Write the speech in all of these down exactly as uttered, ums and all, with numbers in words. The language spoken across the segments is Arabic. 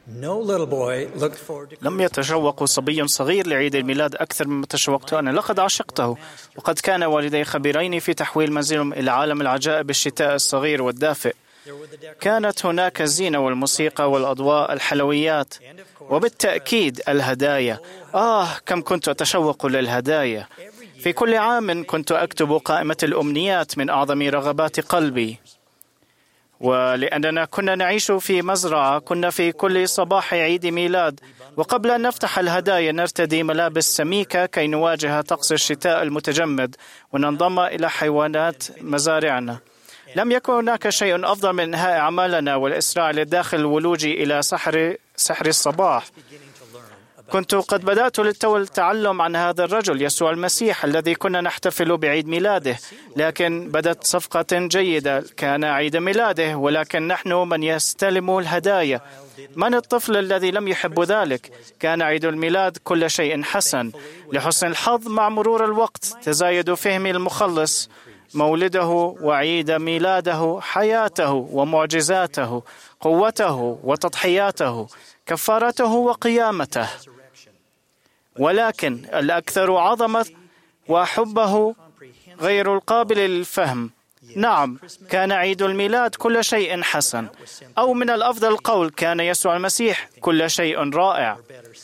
لم يتشوق صبي صغير لعيد الميلاد أكثر مما تشوقت أنا. لقد عشقته، وقد كان والدي خبيرين في تحويل منزلهم إلى عالم العجائب بالشتاء الصغير والدافئ. كانت هناك الزينة والموسيقى والأضواء، الحلويات، وبالتأكيد الهدايا. آه كم كنت أتشوق للهدايا! في كل عام كنت أكتب قائمة الأمنيات من أعظم رغبات قلبي، ولأننا كنا نعيش في مزرعة كنا في كل صباح عيد ميلاد وقبل أن نفتح الهدايا نرتدي ملابس سميكة كي نواجه طقس الشتاء المتجمد وننضم إلى حيوانات مزارعنا. لم يكن هناك شيء أفضل من إنهاء أعمالنا والإسراع للداخل الولوج إلى سحر سحر الصباح. كنت قد بدأت للتو التعلم عن هذا الرجل يسوع المسيح الذي كنا نحتفل بعيد ميلاده، لكن بدت صفقة جيدة. كان عيد ميلاده ولكن نحن من يستلم الهدايا. من الطفل الذي لم يحب ذلك؟ كان عيد الميلاد كل شيء حسن. لحسن الحظ مع مرور الوقت تزايد فهمي المخلص، مولده وعيد ميلاده، حياته ومعجزاته، قوته وتضحياته، كفارته وقيامته. ولكن الأكثر عظمة وحبه غير القابل للفهم. نعم، كان عيد الميلاد كل شيء حسن، أو من الأفضل القول كان يسوع المسيح كل شيء رائع.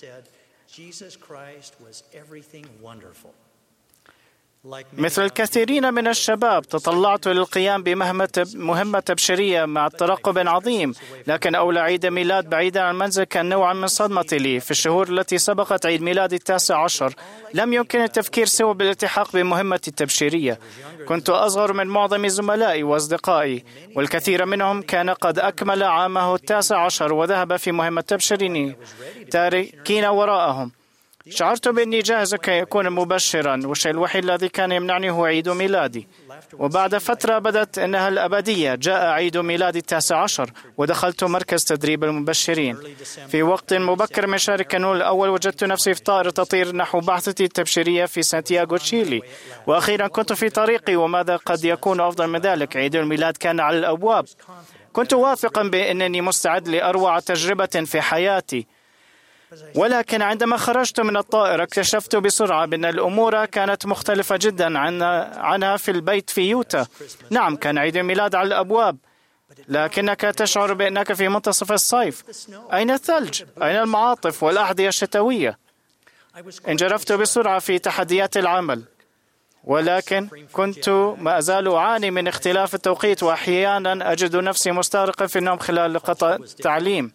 مثل الكثيرين من الشباب تطلعت للقيام بمهمة تبشيرية مع ترقب عظيم، لكن أولى عيد ميلاد بعيدا عن المنزل كان نوعا من صدمة لي. في الشهور التي سبقت عيد ميلادي التاسع عشر لم يمكن التفكير سوى بالالتحاق بمهمة التبشيرية. كنت أصغر من معظم زملائي وأصدقائي، والكثير منهم كان قد أكمل عامه التاسع عشر وذهب في مهمة تبشيرية تاركين وراءهم. شعرت بأني جاهز كي أكون مبشرا، والشيء الوحيد الذي كان يمنعني هو عيد ميلادي. وبعد فترة بدت أنها الأبدية. جاء عيد ميلادي التاسع عشر ودخلت مركز تدريب المبشرين. في وقت مبكر من شهر كانون الأول وجدت نفسي في طائرة تطير نحو بعثتي التبشيرية في سانتياغو تشيلي، وأخيرا كنت في طريقي. وماذا قد يكون أفضل من ذلك؟ عيد الميلاد كان على الأبواب. كنت واثقا بأنني مستعد لأروع تجربة في حياتي، ولكن عندما خرجت من الطائرة اكتشفت بسرعة بأن الأمور كانت مختلفة جدا عن عنها في البيت في يوتا. نعم، كان عيد الميلاد على الأبواب، لكنك تشعر بأنك في منتصف الصيف. أين الثلج؟ أين المعاطف والأحذية الشتوية؟ انجرفت بسرعة في تحديات العمل، ولكن كنت ما أزال أعاني من اختلاف التوقيت، وأحيانا أجد نفسي مستغرقا في النوم خلال لقطة التعليم.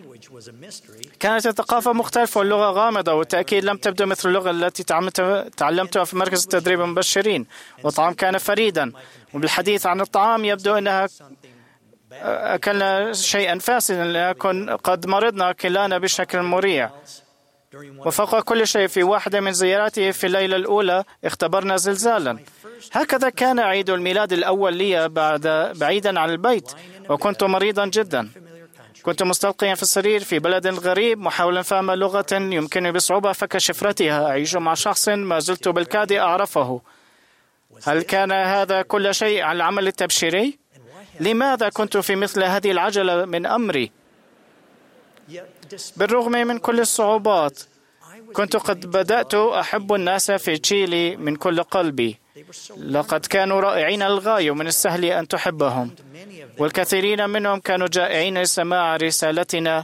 كانت الثقافة مختلفة واللغة غامضة، والتأكيد لم تبدو مثل اللغة التي تعلمتها في مركز التدريب المبشرين. والطعام كان فريدا، وبالحديث عن الطعام يبدو أنها أكلنا شيئا فاسدا لنكن قد مرضنا كلانا بشكل مريع. وفوق كل شيء في واحدة من زياراتي في الليلة الأولى اختبرنا زلزالا. هكذا كان عيد الميلاد الأول لي بعد بعيدا عن البيت، وكنت مريضا جدا. كنت مستلقيا في السرير في بلد غريب محاولا فهم لغة يمكنني بصعوبة فك شفرتها. أعيش مع شخص ما زلت بالكاد أعرفه. هل كان هذا كل شيء على العمل التبشيري؟ لماذا كنت في مثل هذه العجلة من أمري؟ بالرغم من كل الصعوبات كنت قد بدأت أحب الناس في تشيلي من كل قلبي. لقد كانوا رائعين للغاية ومن السهل أن تحبهم، والكثيرين منهم كانوا جائعين لسماع رسالتنا.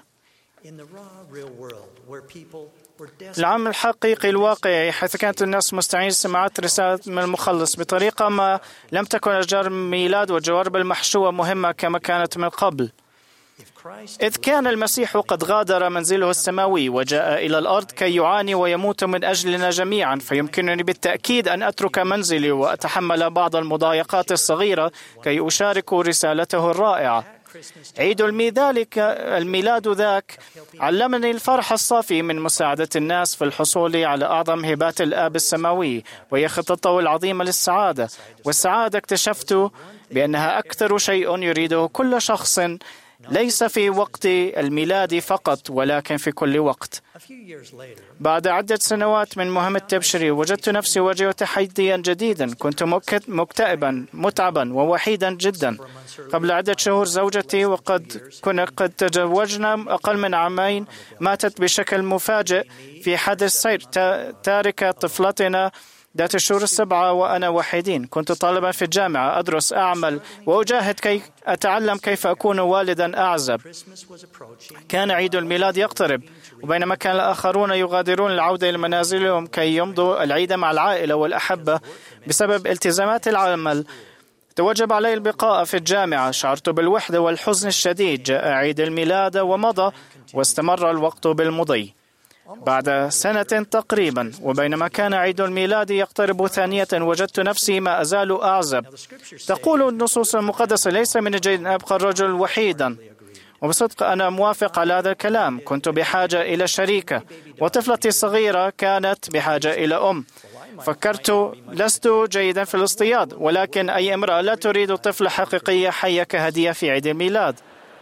العمل الحقيقي الواقعي حيث كانت الناس مستعين لسماع رسالة من المخلص بطريقة ما لم تكن أشجار الميلاد والجوارب المحشوة مهمة كما كانت من قبل. إذ كان المسيح قد غادر منزله السماوي وجاء إلى الأرض كي يعاني ويموت من أجلنا جميعا، فيمكنني بالتأكيد أن أترك منزلي وأتحمل بعض المضايقات الصغيرة كي أشارك رسالته الرائعة. عيد الميلاد الميلاد ذاك علمني الفرح الصافي من مساعدة الناس في الحصول على أعظم هبات الآب السماوي، وهي خطته العظيمة للسعادة. والسعادة اكتشفت بأنها أكثر شيء يريده كل شخص ليس في وقت الميلاد فقط ولكن في كل وقت. بعد عدة سنوات من مهمة تبشيري وجدت نفسي أواجه تحديا جديدا. كنت مكتئبا متعبا ووحيدا جدا. قبل عدة شهور زوجتي وقد كنا قد تزوجنا أقل من عامين ماتت بشكل مفاجئ في حادث سير تاركة طفلتنا ذات الشهور السبعة وأنا وحيدين. كنت طالبا في الجامعة أدرس أعمل وأجاهد كي أتعلم كيف أكون والدا أعزب. كان عيد الميلاد يقترب وبينما كان الآخرون يغادرون العودة إلى منازلهم كي يمضوا العيد مع العائلة والأحبة بسبب التزامات العمل توجب علي البقاء في الجامعة. شعرت بالوحدة والحزن الشديد. جاء عيد الميلاد ومضى واستمر الوقت بالمضي. بعد سنة تقريبا وبينما كان عيد الميلاد يقترب ثانية وجدت نفسي ما أزال أعزب. تقول النصوص المقدسة ليس من الجيد أن أبقى الرجل وحيدا. وبصدق أنا موافق على هذا الكلام. كنت بحاجة إلى شريكة وطفلتي الصغيرة كانت بحاجة إلى أم. فكرت لست جيدا في الاصطياد ولكن أي امرأة لا تريد طفلة حقيقية حية كهدية في عيد الميلاد.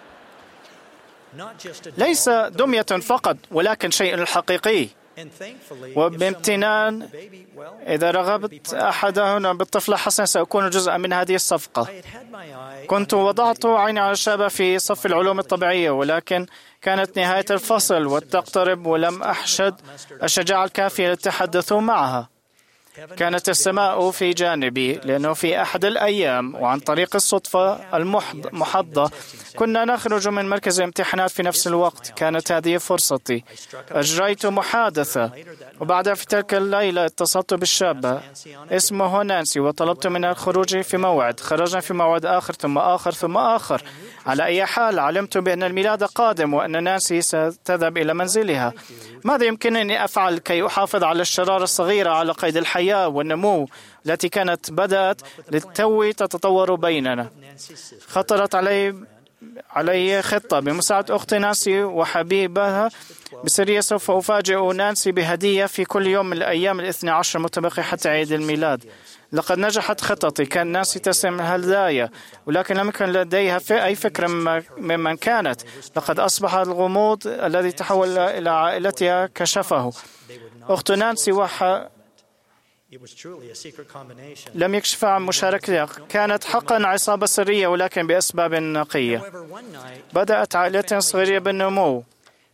ليس دمية فقط ولكن شيء حقيقي. وبامتنان إذا رغبت أحدهن بالطفلة حسنا سأكون جزءا من هذه الصفقة. كنت وضعت عيني على الشابة في صف العلوم الطبيعية ولكن كانت نهاية الفصل وتقترب ولم أحشد الشجاعة الكافية للتحدث معها. كانت السماء في جانبي لأنه في أحد الأيام وعن طريق الصدفة المحضة كنا نخرج من مركز الامتحانات في نفس الوقت. كانت هذه فرصتي. أجريت محادثة وبعدها في تلك الليلة اتصلت بالشابة اسمه نانسي وطلبت منها الخروج في موعد. خرجنا في موعد آخر ثم آخر ثم آخر. على أي حال علمت بأن الميلاد قادم وأن نانسي ستذهب إلى منزلها. ماذا يمكنني أفعل كي أحافظ على الشرارة الصغيرة على قيد الحياة والنمو التي كانت بدأت للتو تتطور بيننا؟ خطرت علي علي خطة بمساعدة أختي نانسي وحبيبها بسرية. سوف أفاجئ نانسي بهدية في كل يوم من الأيام الاثنى عشر متبقي حتى عيد الميلاد. لقد نجحت خطتي. كان نانسي تسلم الهدايا ولكن لم يكن لديها في أي فكرة ممن كانت. لقد أصبح الغموض الذي تحول إلى عائلتها كشفه. أخت نانسي وح لم يكشف عن مشاركتها. كانت حقا عصابة سرية ولكن بأسباب نقية. بدأت عائلتنا صغيرة بالنمو.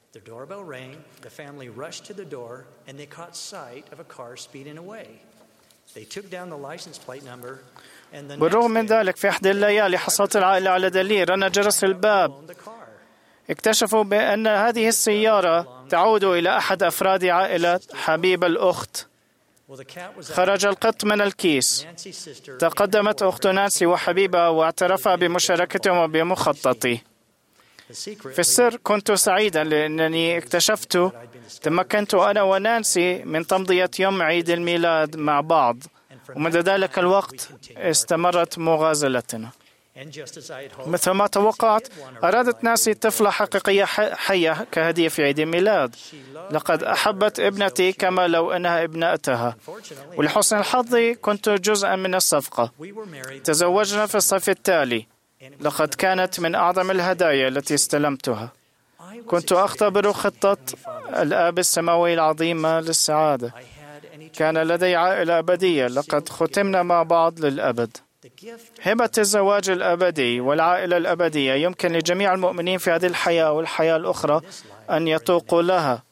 بالرغم من ذلك في أحد الليالي حصلت العائلة على دليل. رن جرس الباب. اكتشفوا بأن هذه السيارة تعود إلى أحد أفراد عائلة حبيب الأخت. خرج القط من الكيس. تقدمت أخت نانسي وحبيبها واعترفا بمشاركتهم وبمخططي. في السر كنت سعيدا لأنني اكتشفت تمكنت أنا ونانسي من تمضية يوم عيد الميلاد مع بعض ومنذ ذلك الوقت استمرت مغازلتنا. مثل ما توقعت أرادت نانسي طفلة حقيقية حية كهدية في عيد الميلاد. لقد أحبت ابنتي كما لو أنها ابنتها ولحسن الحظ كنت جزءا من الصفقة. تزوجنا في الصيف التالي. لقد كانت من أعظم الهدايا التي استلمتها. كنت أختبر خطة الآب السماوي العظيمة للسعادة. كان لدي عائلة أبدية. لقد ختمنا مع بعض للأبد. هبة الزواج الأبدي والعائلة الأبدية يمكن لجميع المؤمنين في هذه الحياة والحياة الأخرى أن يتوقوا لها.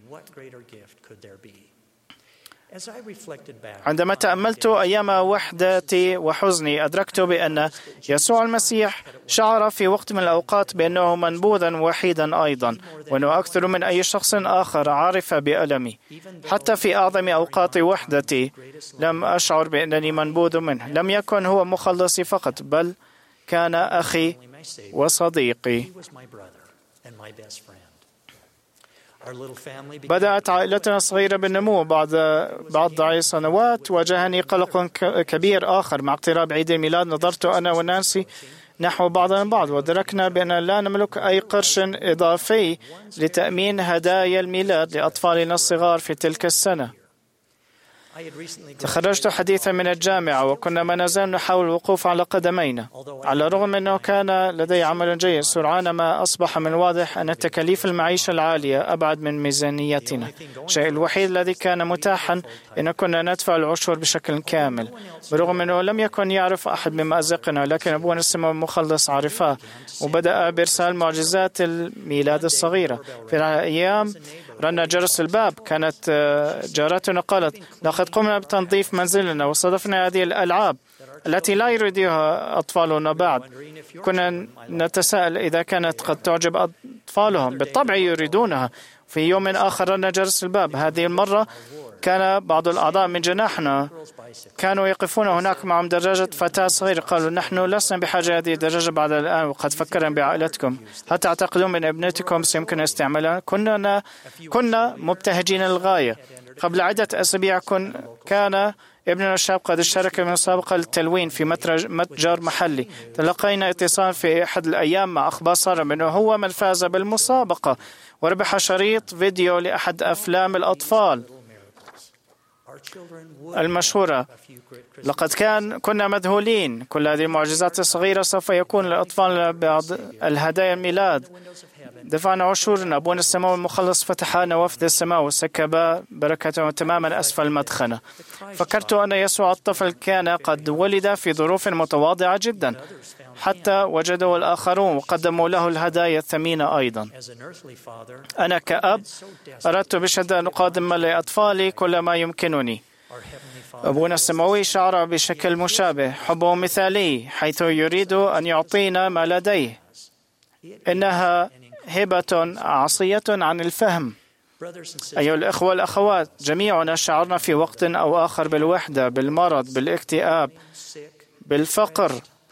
عندما تأملت أيام وحدتي وحزني أدركت بأن يسوع المسيح شعر في وقت من الأوقات بأنه منبوذا وحيدا أيضا وأنه أكثر من أي شخص آخر عرف بألمي. حتى في أعظم أوقات وحدتي لم أشعر بأنني منبوذ منه. لم يكن هو مخلصي فقط بل كان أخي وصديقي. بدأت عائلتنا الصغيرة بالنمو. بعد بعض سنوات واجهني قلق كبير آخر. مع اقتراب عيد الميلاد نظرت أنا ونانسي نحو بعضنا البعض وأدركنا بأن لا نملك أي قرش إضافي لتأمين هدايا الميلاد لأطفالنا الصغار في تلك السنة. تخرجت حديثا من الجامعة وكنا ما نزال نحاول الوقوف على قدمينا. على الرغم أنه كان لدي عمل جيد، سرعان ما أصبح من الواضح أن تكاليف المعيشة العالية أبعد من ميزانيتنا. الشيء الوحيد الذي كان متاحا أن كنا ندفع العشور بشكل كامل، برغم أنه لم يكن يعرف أحد بمأزقنا، لكن أبونا السماوي المخلص عرفاه وبدأ بإرسال معجزات الميلاد الصغيرة. في الأيام رن جرس الباب، كانت جارتنا قالت: لقد قمنا بتنظيف منزلنا وصادفنا هذه الألعاب التي لا يريدها أطفالنا بعد. كنا نتساءل إذا كانت قد تعجب أطفالهم. بالطبع يريدونها. في يوم آخر رن جرس الباب، هذه المرة كان بعض الأعضاء من جناحنا كانوا يقفون هناك مع دراجة فتاة صغيرة. قالوا: نحن لسنا بحاجة هذه الدراجة بعد الآن، وقد فكرنا بعائلتكم. هل تعتقدون من ابنتكم سيمكن استعمالها؟ كنا كنا مبتهجين للغاية. قبل عدة أسابيع كن كان ابننا الشاب قد اشترك من مسابقة التلوين في متجر محلي. تلقينا اتصال في أحد الأيام مع أخبار صار أنه هو من فاز بالمسابقة وربح شريط فيديو لأحد أفلام الأطفال المشهورة. لقد كان كنا مذهولين. كل هذه المعجزات الصغيرة سوف يكون للأطفال بعض الهدايا الميلاد. دفعنا عشورنا. أبونا السماوي المخلص فتح نوافذ السماء وسكب بركته تماما أسفل المدخنة. فكرت أن يسوع الطفل كان قد ولد في ظروف متواضعة جدا، حتى وجدوا الآخرون وقدموا له الهدايا الثمينة أيضا. أنا كأب أردت بشدة أن أقدم لأطفالي كل ما يمكنني. أبونا السماوي شعر بشكل مشابه. حبه مثالي، حيث يريد أن يعطينا ما لديه. إنها هبة عصية عن الفهم. أيها الأخوة والأخوات، جميعنا شعرنا في وقت أو آخر بالوحدة، بالمرض، بالاكتئاب، بالفقر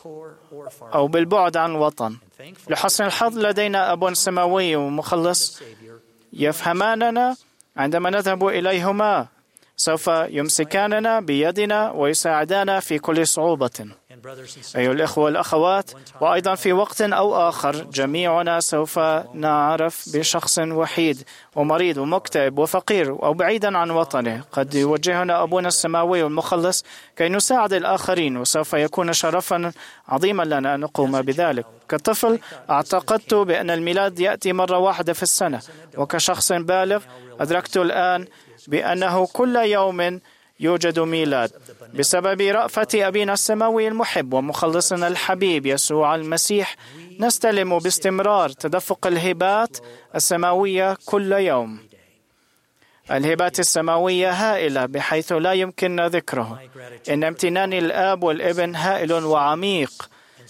أو بالبعد عن الوطن. لحسن الحظ لدينا أب سماوي ومخلص يفهماننا عندما نذهب إليهما. سوف يمسكاننا بيدنا ويساعدانا في كل صعوبة. أيها الأخوة والأخوات، وأيضا في وقت أو آخر جميعنا سوف نعرف بشخص وحيد ومريض ومكتئب وفقير أو بعيدا عن وطنه. قد يوجهنا أبونا السماوي والمخلص كي نساعد الآخرين، وسوف يكون شرفا عظيما لنا أن نقوم بذلك. كطفل اعتقدت بأن الميلاد يأتي مرة واحدة في السنة، وكشخص بالغ أدركت الآن بأنه كل يوم يوجد ميلاد. بسبب رأفة أبينا السماوي المحب ومخلصنا الحبيب يسوع المسيح نستلم باستمرار تدفق الهبات السماوية كل يوم. الهبات السماوية هائلة بحيث لا يمكن ذكره. إن امتنان الآب والابن هائل وعميق،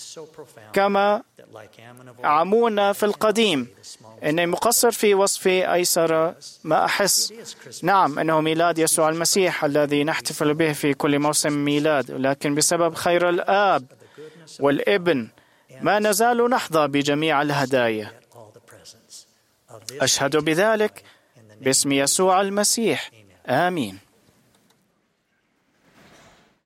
كما عمونا في القديم. إني مقصر في وصف أيسر ما أحس. نعم، إنه ميلاد يسوع المسيح الذي نحتفل به في كل موسم ميلاد، لكن بسبب خير الآب والابن ما نزال نحظى بجميع الهدايا. أشهد بذلك باسم يسوع المسيح. آمين.